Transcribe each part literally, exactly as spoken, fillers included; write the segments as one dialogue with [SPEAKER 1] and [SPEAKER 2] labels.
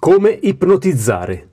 [SPEAKER 1] Come ipnotizzare.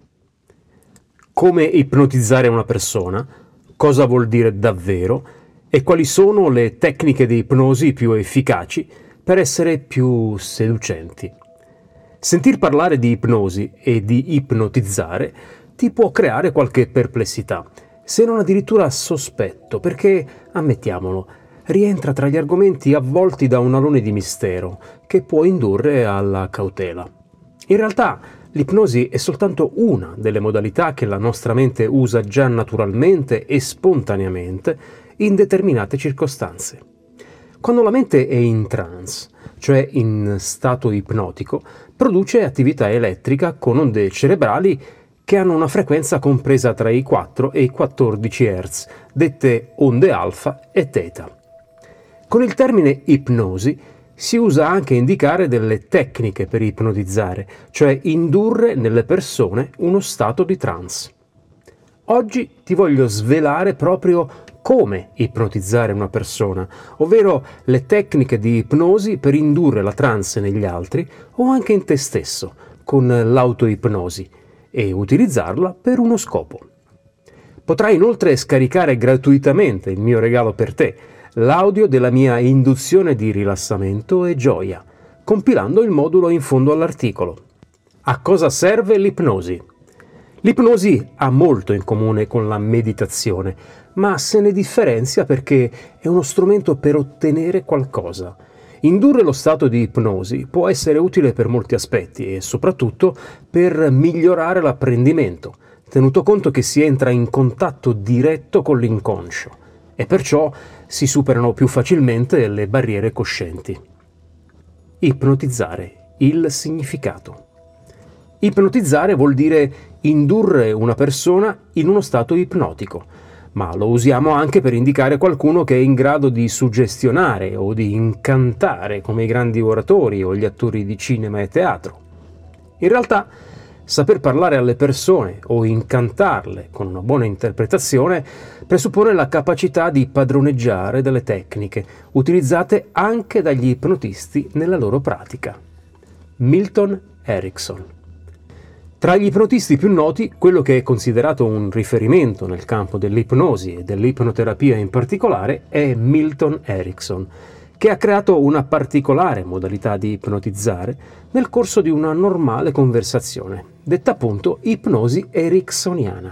[SPEAKER 1] Come ipnotizzare una persona, cosa vuol dire davvero e quali sono le tecniche di ipnosi più efficaci per essere più seducenti. Sentir parlare di ipnosi e di ipnotizzare ti può creare qualche perplessità, se non addirittura sospetto, perché, ammettiamolo, rientra tra gli argomenti avvolti da un alone di mistero che può indurre alla cautela. In realtà, l'ipnosi è soltanto una delle modalità che la nostra mente usa già naturalmente e spontaneamente in determinate circostanze. Quando la mente è in trance, cioè in stato ipnotico, produce attività elettrica con onde cerebrali che hanno una frequenza compresa tra i quattro e i quattordici hertz, dette onde alfa e teta. Con il termine ipnosi si usa anche indicare delle tecniche per ipnotizzare, cioè indurre nelle persone uno stato di trance. Oggi ti voglio svelare proprio come ipnotizzare una persona, ovvero le tecniche di ipnosi per indurre la trance negli altri o anche in te stesso, con l'autoipnosi, e utilizzarla per uno scopo. Potrai inoltre scaricare gratuitamente il mio regalo per te, l'audio della mia induzione di rilassamento e gioia, compilando il modulo in fondo all'articolo. A cosa serve l'ipnosi? L'ipnosi ha molto in comune con la meditazione, ma se ne differenzia perché è uno strumento per ottenere qualcosa. Indurre lo stato di ipnosi può essere utile per molti aspetti e soprattutto per migliorare l'apprendimento, tenuto conto che si entra in contatto diretto con l'inconscio e perciò si superano più facilmente le barriere coscienti. Ipnotizzare, il significato. Ipnotizzare vuol dire indurre una persona in uno stato ipnotico, ma lo usiamo anche per indicare qualcuno che è in grado di suggestionare o di incantare come i grandi oratori o gli attori di cinema e teatro. In realtà, saper parlare alle persone o incantarle con una buona interpretazione presuppone la capacità di padroneggiare delle tecniche utilizzate anche dagli ipnotisti nella loro pratica. Milton Erickson. Tra gli ipnotisti più noti, quello che è considerato un riferimento nel campo dell'ipnosi e dell'ipnoterapia in particolare è Milton Erickson, che ha creato una particolare modalità di ipnotizzare nel corso di una normale conversazione, detta appunto ipnosi ericksoniana.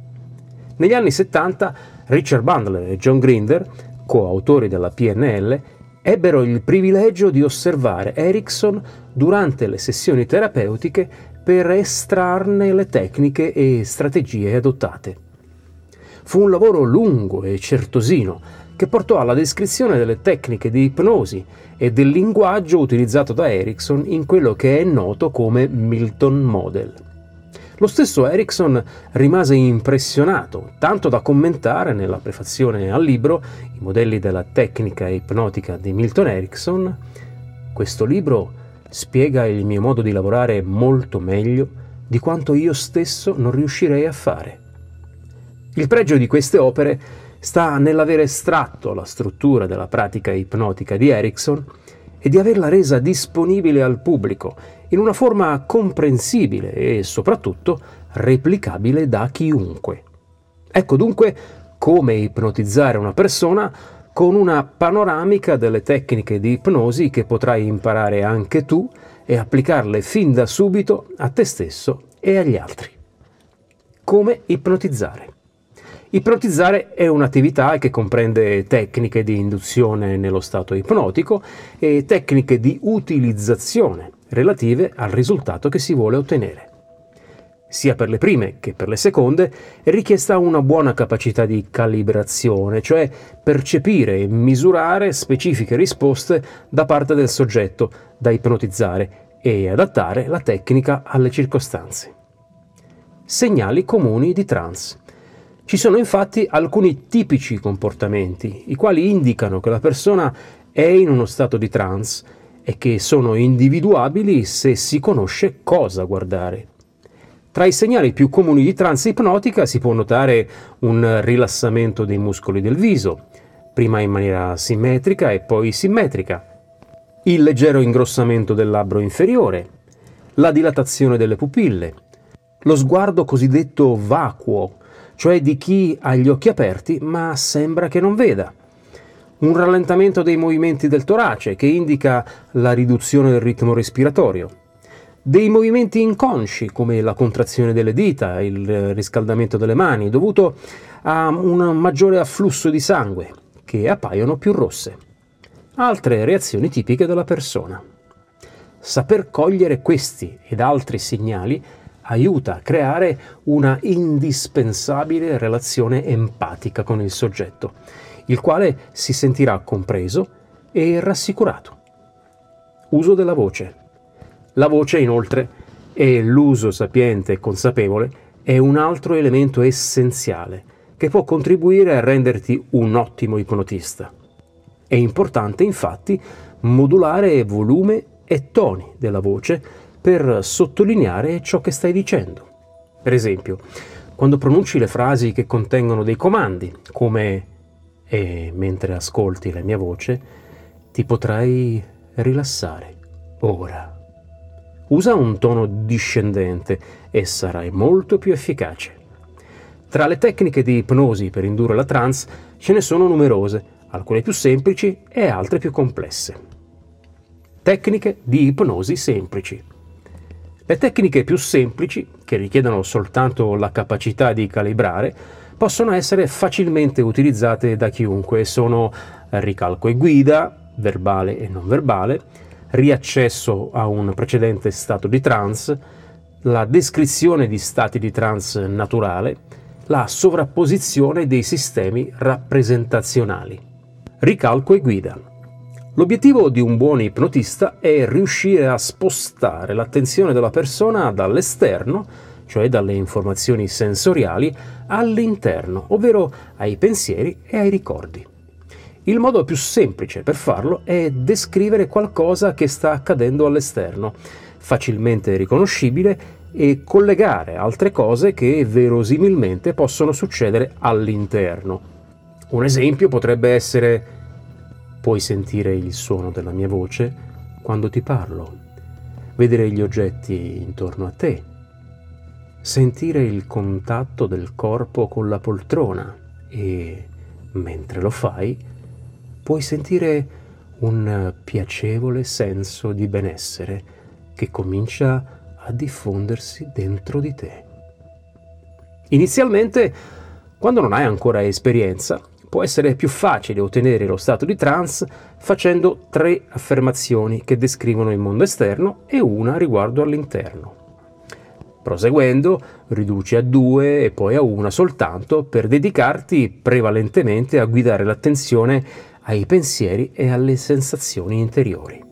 [SPEAKER 1] Negli anni settanta Richard Bandler e John Grinder, coautori della P N L, ebbero il privilegio di osservare Erickson durante le sessioni terapeutiche per estrarne le tecniche e strategie adottate. Fu un lavoro lungo e certosino che portò alla descrizione delle tecniche di ipnosi e del linguaggio utilizzato da Erickson in quello che è noto come Milton Model. Lo stesso Erickson rimase impressionato, tanto da commentare nella prefazione al libro I modelli della tecnica ipnotica di Milton Erickson: questo libro spiega il mio modo di lavorare molto meglio di quanto io stesso non riuscirei a fare. Il pregio di queste opere sta nell'aver estratto la struttura della pratica ipnotica di Erickson e di averla resa disponibile al pubblico in una forma comprensibile e soprattutto replicabile da chiunque. Ecco dunque come ipnotizzare una persona con una panoramica delle tecniche di ipnosi che potrai imparare anche tu e applicarle fin da subito a te stesso e agli altri. Come ipnotizzare? Ipnotizzare è un'attività che comprende tecniche di induzione nello stato ipnotico e tecniche di utilizzazione relative al risultato che si vuole ottenere. Sia per le prime che per le seconde è richiesta una buona capacità di calibrazione, cioè percepire e misurare specifiche risposte da parte del soggetto da ipnotizzare e adattare la tecnica alle circostanze. Segnali comuni di trance. Ci sono infatti alcuni tipici comportamenti, i quali indicano che la persona è in uno stato di trance e che sono individuabili se si conosce cosa guardare. Tra i segnali più comuni di trance ipnotica si può notare un rilassamento dei muscoli del viso, prima in maniera simmetrica e poi simmetrica, il leggero ingrossamento del labbro inferiore, la dilatazione delle pupille, lo sguardo cosiddetto vacuo, cioè di chi ha gli occhi aperti ma sembra che non veda, un rallentamento dei movimenti del torace che indica la riduzione del ritmo respiratorio, dei movimenti inconsci come la contrazione delle dita, il riscaldamento delle mani dovuto a un maggiore afflusso di sangue che appaiono più rosse, altre reazioni tipiche della persona. Saper cogliere questi ed altri segnali aiuta a creare una indispensabile relazione empatica con il soggetto, il quale si sentirà compreso e rassicurato. Uso della voce. La voce, inoltre, e l'uso sapiente e consapevole, è un altro elemento essenziale che può contribuire a renderti un ottimo ipnotista. È importante, infatti, modulare volume e toni della voce per sottolineare ciò che stai dicendo. Per esempio, quando pronunci le frasi che contengono dei comandi, come «e mentre ascolti la mia voce, ti potrai rilassare ora». Usa un tono discendente e sarai molto più efficace. Tra le tecniche di ipnosi per indurre la trance ce ne sono numerose, alcune più semplici e altre più complesse. Tecniche di ipnosi semplici. Le tecniche più semplici, che richiedono soltanto la capacità di calibrare, possono essere facilmente utilizzate da chiunque e sono ricalco e guida, verbale e non verbale, riaccesso a un precedente stato di trance, la descrizione di stati di trance naturale, la sovrapposizione dei sistemi rappresentazionali. Ricalco e guida. L'obiettivo di un buon ipnotista è riuscire a spostare l'attenzione della persona dall'esterno, cioè dalle informazioni sensoriali, all'interno, ovvero ai pensieri e ai ricordi. Il modo più semplice per farlo è descrivere qualcosa che sta accadendo all'esterno, facilmente riconoscibile, e collegare altre cose che verosimilmente possono succedere all'interno. Un esempio potrebbe essere: puoi sentire il suono della mia voce quando ti parlo, vedere gli oggetti intorno a te, sentire il contatto del corpo con la poltrona e, mentre lo fai, puoi sentire un piacevole senso di benessere che comincia a diffondersi dentro di te. Inizialmente, quando non hai ancora esperienza, può essere più facile ottenere lo stato di trance facendo tre affermazioni che descrivono il mondo esterno e una riguardo all'interno. Proseguendo, riduci a due e poi a una soltanto per dedicarti prevalentemente a guidare l'attenzione ai pensieri e alle sensazioni interiori.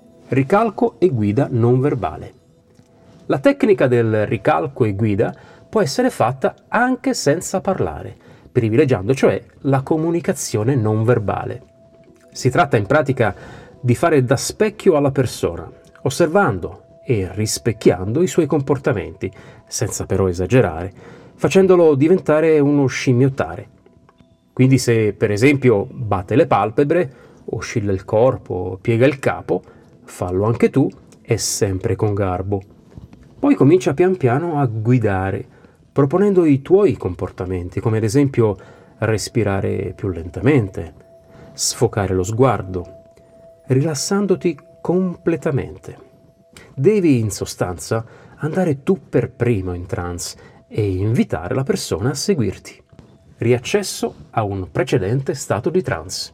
[SPEAKER 1] Ricalco e guida non verbale. La tecnica del ricalco e guida può essere fatta anche senza parlare, privilegiando cioè la comunicazione non verbale. Si tratta in pratica di fare da specchio alla persona, osservando e rispecchiando i suoi comportamenti, senza però esagerare, facendolo diventare uno scimmiottare. Quindi se per esempio batte le palpebre, oscilla il corpo, piega il capo, fallo anche tu e sempre con garbo. Poi comincia pian piano a guidare, proponendo i tuoi comportamenti, come ad esempio respirare più lentamente, sfocare lo sguardo, rilassandoti completamente. Devi, in sostanza, andare tu per primo in trance e invitare la persona a seguirti. Riaccesso a un precedente stato di trance.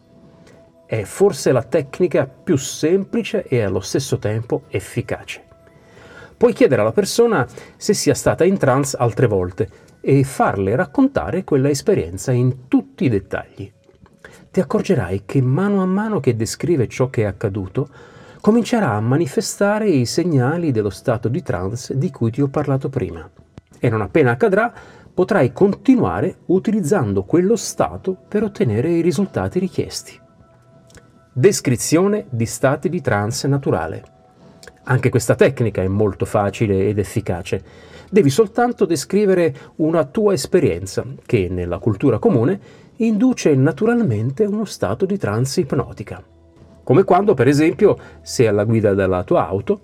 [SPEAKER 1] È forse la tecnica più semplice e allo stesso tempo efficace. Puoi chiedere alla persona se sia stata in trance altre volte e farle raccontare quella esperienza in tutti i dettagli. Ti accorgerai che mano a mano che descrive ciò che è accaduto, comincerà a manifestare i segnali dello stato di trance di cui ti ho parlato prima. E non appena accadrà, potrai continuare utilizzando quello stato per ottenere i risultati richiesti. Descrizione di stati di trance naturale. Anche questa tecnica è molto facile ed efficace. Devi soltanto descrivere una tua esperienza che, nella cultura comune, induce naturalmente uno stato di trance ipnotica. Come quando, per esempio, sei alla guida della tua auto,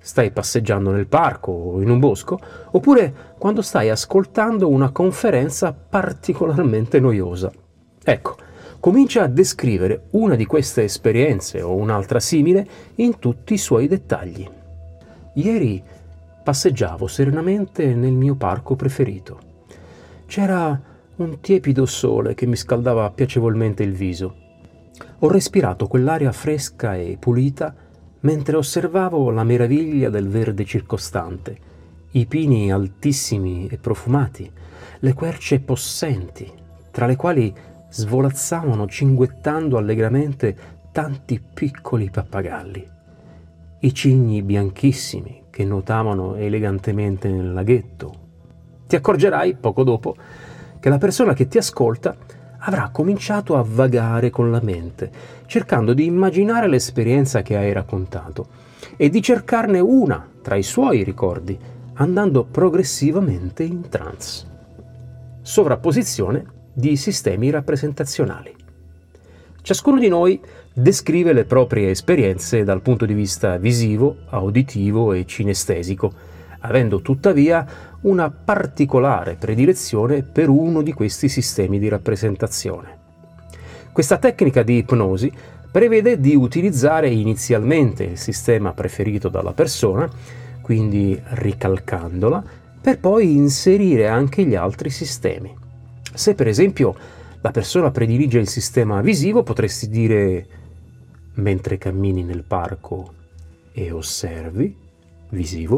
[SPEAKER 1] stai passeggiando nel parco o in un bosco, oppure quando stai ascoltando una conferenza particolarmente noiosa. Ecco, comincia a descrivere una di queste esperienze o un'altra simile in tutti i suoi dettagli. Ieri passeggiavo serenamente nel mio parco preferito. C'era un tiepido sole che mi scaldava piacevolmente il viso. Ho respirato quell'aria fresca e pulita mentre osservavo la meraviglia del verde circostante, i pini altissimi e profumati, le querce possenti, tra le quali svolazzavano cinguettando allegramente tanti piccoli pappagalli, i cigni bianchissimi che nuotavano elegantemente nel laghetto. Ti accorgerai, poco dopo, che la persona che ti ascolta avrà cominciato a vagare con la mente, cercando di immaginare l'esperienza che hai raccontato e di cercarne una tra i suoi ricordi, andando progressivamente in trance. Sovrapposizione di sistemi rappresentazionali. Ciascuno di noi descrive le proprie esperienze dal punto di vista visivo, uditivo e cinestesico, avendo tuttavia una particolare predilezione per uno di questi sistemi di rappresentazione. Questa tecnica di ipnosi prevede di utilizzare inizialmente il sistema preferito dalla persona, quindi ricalcandola, per poi inserire anche gli altri sistemi. Se per esempio la persona predilige il sistema visivo, potresti dire: mentre cammini nel parco e osservi, visivo,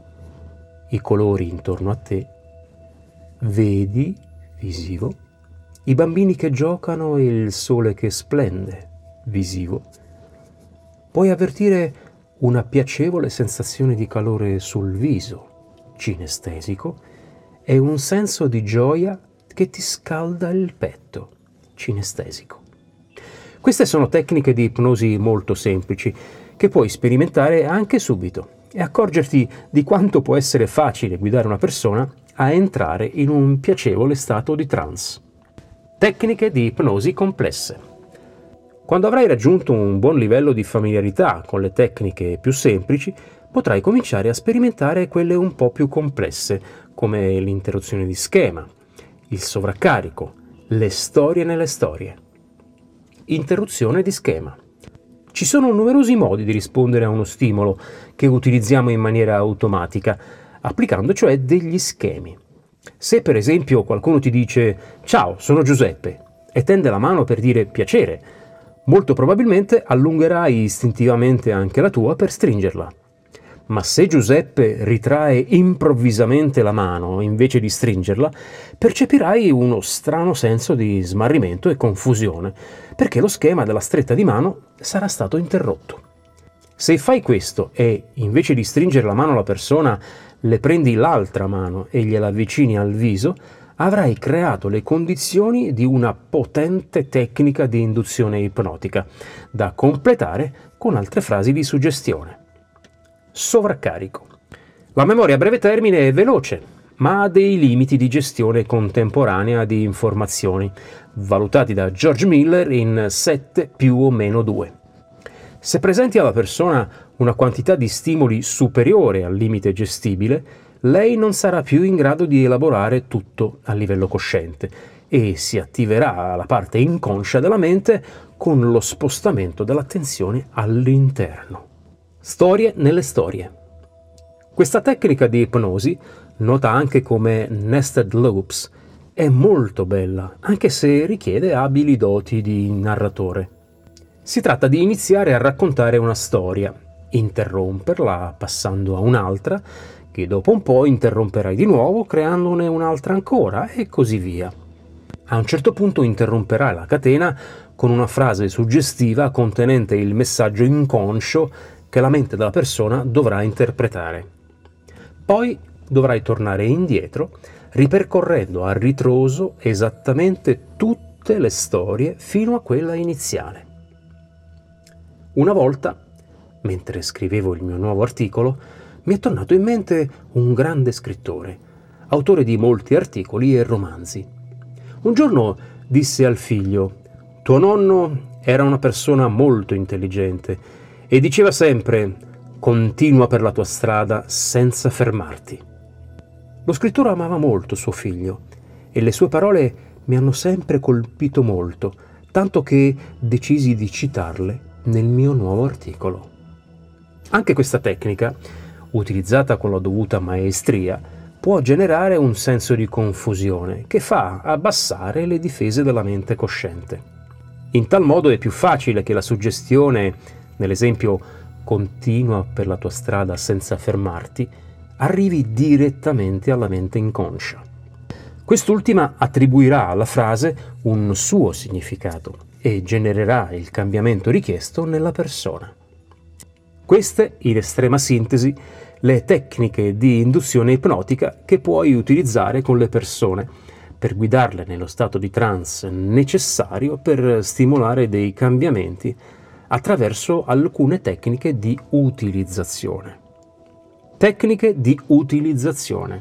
[SPEAKER 1] i colori intorno a te, vedi, visivo, i bambini che giocano e il sole che splende, visivo. Puoi avvertire una piacevole sensazione di calore sul viso, cinestesico, e un senso di gioia che ti scalda il petto, cinestesico. Queste sono tecniche di ipnosi molto semplici che puoi sperimentare anche subito e accorgerti di quanto può essere facile guidare una persona a entrare in un piacevole stato di trance. Tecniche di ipnosi complesse. Quando avrai raggiunto un buon livello di familiarità con le tecniche più semplici, potrai cominciare a sperimentare quelle un po' più complesse, come l'interruzione di schema, il sovraccarico, le storie nelle storie. Interruzione di schema. Ci sono numerosi modi di rispondere a uno stimolo che utilizziamo in maniera automatica, applicando cioè degli schemi. Se per esempio qualcuno ti dice «Ciao, sono Giuseppe» e tende la mano per dire «piacere», molto probabilmente allungherai istintivamente anche la tua per stringerla. Ma se Giuseppe ritrae improvvisamente la mano invece di stringerla, percepirai uno strano senso di smarrimento e confusione, perché lo schema della stretta di mano sarà stato interrotto. Se fai questo e, invece di stringere la mano alla persona, le prendi l'altra mano e gliela avvicini al viso, avrai creato le condizioni di una potente tecnica di induzione ipnotica, da completare con altre frasi di suggestione. Sovraccarico. La memoria a breve termine è veloce, ma ha dei limiti di gestione contemporanea di informazioni, valutati da George Miller in sette più o meno due. Se presenti alla persona una quantità di stimoli superiore al limite gestibile, lei non sarà più in grado di elaborare tutto a livello cosciente e si attiverà la parte inconscia della mente con lo spostamento dell'attenzione all'interno. Storie nelle storie. Questa tecnica di ipnosi, nota anche come nested loops, è molto bella, anche se richiede abili doti di narratore. Si tratta di iniziare a raccontare una storia, interromperla passando a un'altra, che dopo un po' interromperai di nuovo creandone un'altra ancora e così via. A un certo punto interromperai la catena con una frase suggestiva contenente il messaggio inconscio che la mente della persona dovrà interpretare. Poi dovrai tornare indietro, ripercorrendo a ritroso esattamente tutte le storie fino a quella iniziale. Una volta, mentre scrivevo il mio nuovo articolo, mi è tornato in mente un grande scrittore, autore di molti articoli e romanzi. Un giorno disse al figlio: «Tuo nonno era una persona molto intelligente e diceva sempre: continua per la tua strada senza fermarti. Lo scrittore amava molto suo figlio e le sue parole mi hanno sempre colpito molto, tanto che decisi di citarle nel mio nuovo articolo. Anche questa tecnica, utilizzata con la dovuta maestria, può generare un senso di confusione che fa abbassare le difese della mente cosciente. In tal modo è più facile che la suggestione, nell'esempio continua per la tua strada senza fermarti, arrivi direttamente alla mente inconscia. Quest'ultima attribuirà alla frase un suo significato e genererà il cambiamento richiesto nella persona. Queste, in estrema sintesi, le tecniche di induzione ipnotica che puoi utilizzare con le persone per guidarle nello stato di trance necessario per stimolare dei cambiamenti attraverso alcune tecniche di utilizzazione. Tecniche di utilizzazione.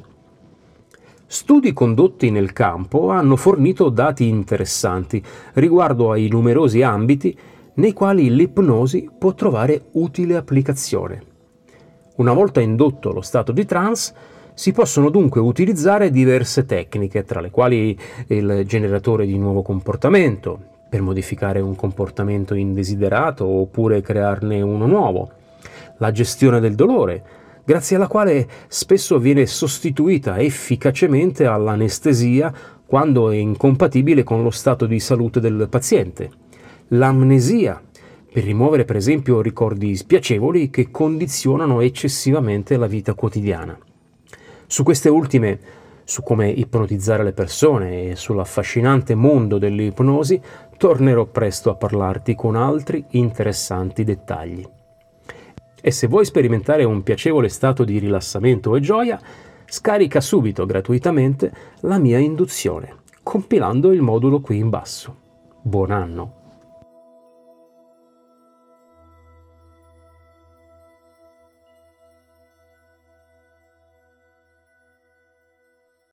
[SPEAKER 1] Studi condotti nel campo hanno fornito dati interessanti riguardo ai numerosi ambiti nei quali l'ipnosi può trovare utile applicazione. Una volta indotto lo stato di trance, si possono dunque utilizzare diverse tecniche, tra le quali il generatore di nuovo comportamento, per modificare un comportamento indesiderato oppure crearne uno nuovo, la gestione del dolore, grazie alla quale spesso viene sostituita efficacemente all'anestesia quando è incompatibile con lo stato di salute del paziente, l'amnesia, per rimuovere per esempio ricordi spiacevoli che condizionano eccessivamente la vita quotidiana. Su queste ultime, su come ipnotizzare le persone e sull'affascinante mondo dell'ipnosi, tornerò presto a parlarti con altri interessanti dettagli. E se vuoi sperimentare un piacevole stato di rilassamento e gioia, scarica subito gratuitamente la mia induzione, compilando il modulo qui in basso. Buon anno!